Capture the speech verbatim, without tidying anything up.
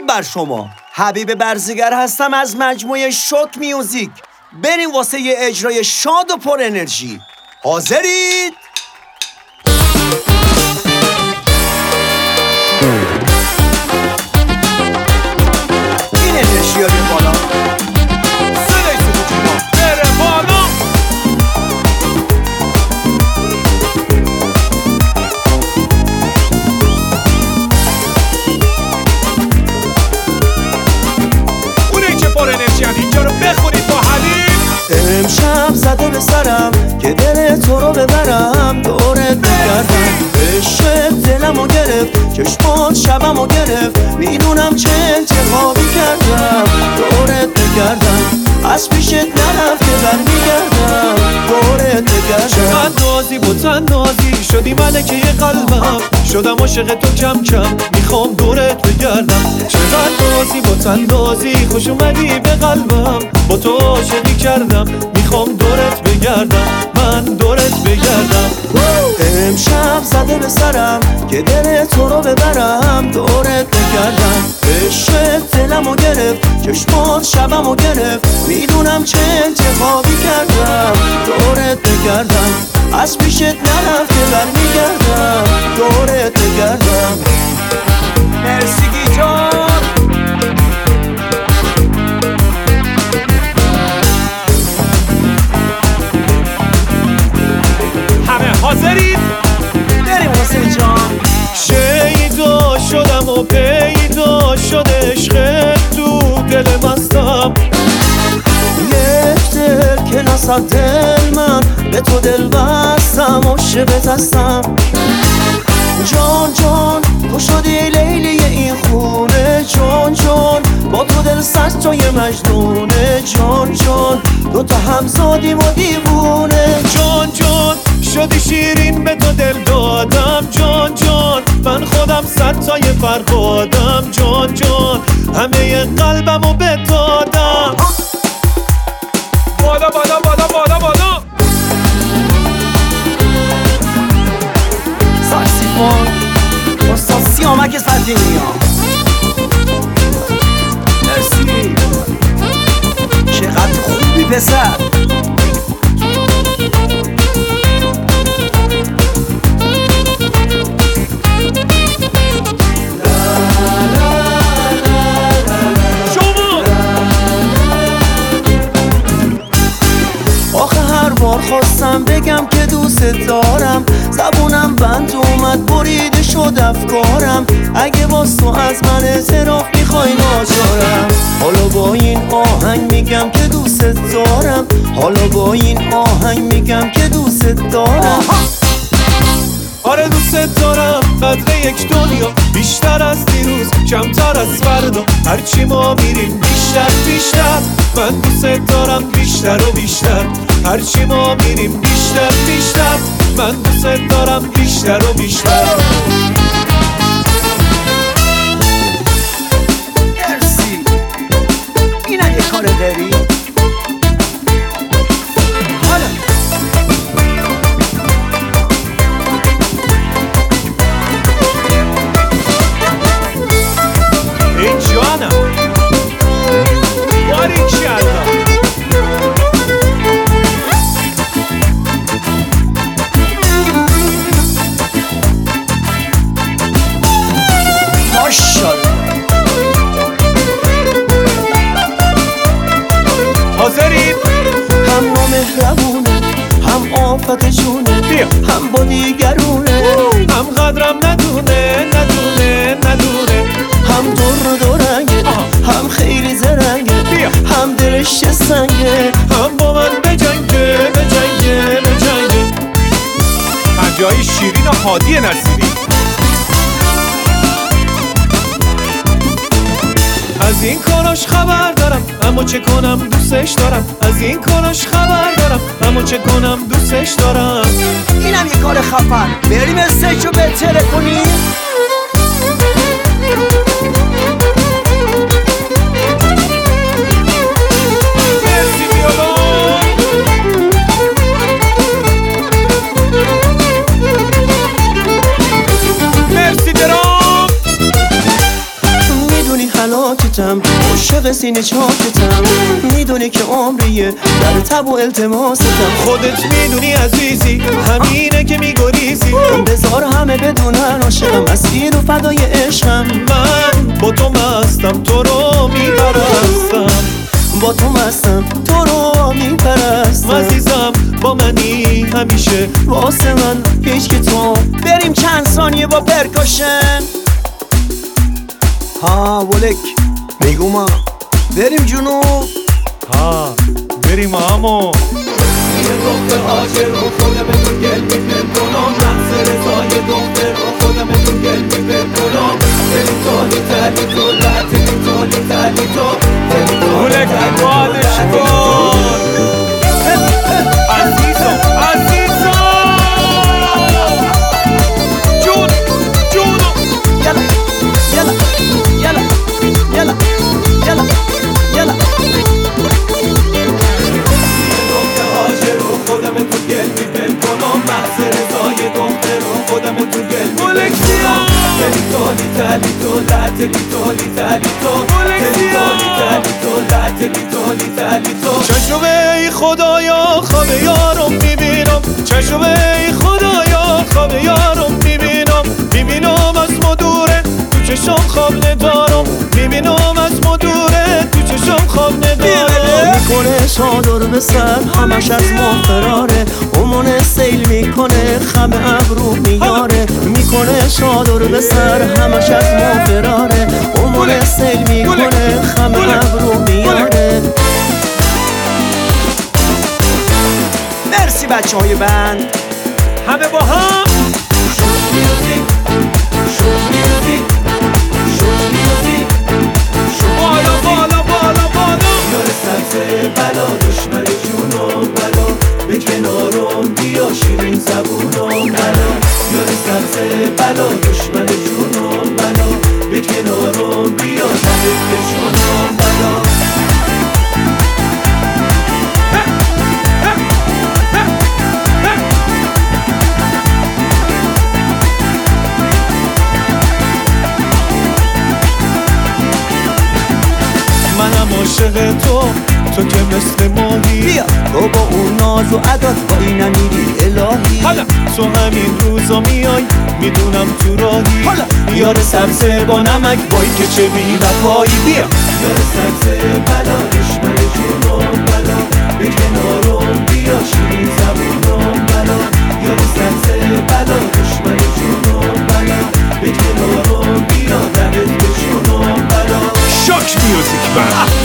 درود بر شما. حبیب برزیگر هستم از مجموعه شوک میوزیک. بریم واسه یه اجرای شاد و پر انرژی. حاضرید؟ این انرژی ها بیم بالا. صدای سبوجی ما بره بالا. اونه که پر انرژی هم اینجا رو بخونید با حلیم. امشب زده به سرم که دل تو رو ببرم، دورت بگردم. عشق دلمو گرفت، چشمات شبمو گرفت، میدونم چه انتخابی کردم. دورت بگردم، از پیشت نرفت که برمیگردم. دورت بگردم. من نازی با تن نازی شدی ملکه قلبم، شدم عاشق تو کم کم، میخوام دورت بگردم. چقدر نازی با تن نازی، خوش اومدی به قلبم، با تو عاشقی کردم، میخوام دورت بگردم، من دورت بگردم. امشب زده به سرم که دل تو رو ببرم، دورت بگردم. عشق دلمو گرفت، چشمات شبمو گرفت، میدونم چه انتخابی کردم. دورت بگردم، از پیشت نرفت که برمیگردم. دورت بگردم. مرسی گیتار. همه حاضرید؟ بریم حسین جان. شیدا شدم و پیدا شده عشق تو دل مستم. یک دل که نصد دل من به تو دل بستم، عاشقت هستم. جان جان تو شدی لیلی این خونه، جان جان با تو دل صد تای مجنونه. جان جان دو تا هم زادیم و دیوونه. جان جان شدی شیرین به تو دل دادم. جان جان من خودم صد تای فرهادم. جان جان همه قلبمو بدادم. بالا بالا بالا بالا بالا. ساکسیفون استاد سیامک سرجینی ها. مرسی. چقدر خوبی پسر. خواستم بگم که دوست دارم، زبونم بند اومد بریده شد افکارم. اگه باز تو از من اعتراف میخوای ناچارم. حالا با این آهنگ میگم که دوست دارم. حالا با این آهنگ میگم که دوست دارم. آره دوست دارم. قدر یک دنیا بیشتر از دیروز، کمتر از فردا. هرچی ما میریم بیشتر بیشتر، من دوست دارم بیشتر و بیشتر. هرچی ما میریم بیشتر بیشتر، من دوست دارم بیشتر و بیشتر. مرسی. این اگه کار داری حالا این جانم باریکالله. حاضرید؟ هم نامهربونه، هم آفت جونه، بیا. هم با دیگرونه، هم قدرم ندونه ندونه ندونه. هم دور دورنگه، هم خیلی زرنگه، بیا. هم دلش سنگه، هم با من بجنگه بجنگه بجنگه. پنجه‌های شیرین و هادی نصیری. از این کاراش خبر دارم، اما چه کنم دوستش دارم. از این کاراش خبر دارم، اما چه کنم دوستش دارم. اینم یه کار خفن. بریم استیجو بهتره کنیم. مرسی بیالا. پاکتم، عاشق سینه چاکتم. میدونی که عمریه در تب و التماستم. خودت میدونی عزیزی، همینه که میگریزی. بذار همه بدونن عاشقم، اسیر و فدای عشقم. من با تو مستم، تو رو میپرستم. با تو مستم، تو رو میپرستم. عزیزم با منی همیشه، واسه من پیش که تو. بریم چند ثانیه با پرکاشن. ها ولک میگو ما بریم جنوب. ها بریم امو یه دختر عاشق رو خودم تو گل میپر کنم. رمز رضای دختر رو خودم تو گل میپر کنم. دلی تالی تلی تو لطلی تالی تلی تو ولک بادش کن عزیزم عزیزم جون جونو یلا یلا یلا یلا یلا یلا. خودم تو گل میپر کنم. محض رضای دختر رو خودم تو گل میپر کنم. تلی تالی تلی تو لطلی تالی تلی تو تلی تالی تلی تو لطلی تالی تلی تو. چشم ای خدایا خواب یارم میبینم. چشم ای خدایا خواب یارم میبینم. میبینم از مدوره تو چشم خواب ندارم. میبینم از مدوره تو چشم خواب ندارم. میکنه چادر به سر همش از ما فراره. امون سیل میکنه خم ابرو میاره. میکنه چادر به سر همش از ما فراره. امون سیل میکنه خم ابرو میاره. مرسی بچه های بند همه با هم بالا بالا بالا بالا. یار سبز بلا دشمن جونم بلا. به کنارم بیا شیرین زبونم بلا. یار سبز بلا دشمن جونم بلا. به کنارم بیا دلت بشونم بلا. منم عاشق تو، تو که مثل ماهی. بیا تو با اون ناز و عدات با این نمیری الهی. حالا تو همین روزا میای میدونم تو راهی. حالا یار سبز با نمک بای که چه بی وفایی. بیا یار سبز بلا دشمن جونم بلا. به کنارم بیا شیرین زبونم بلا. یار سبز بلا دشمن جونم بلا. به کنارم بیا دلت بشونم بلا. شاک میوزیک بند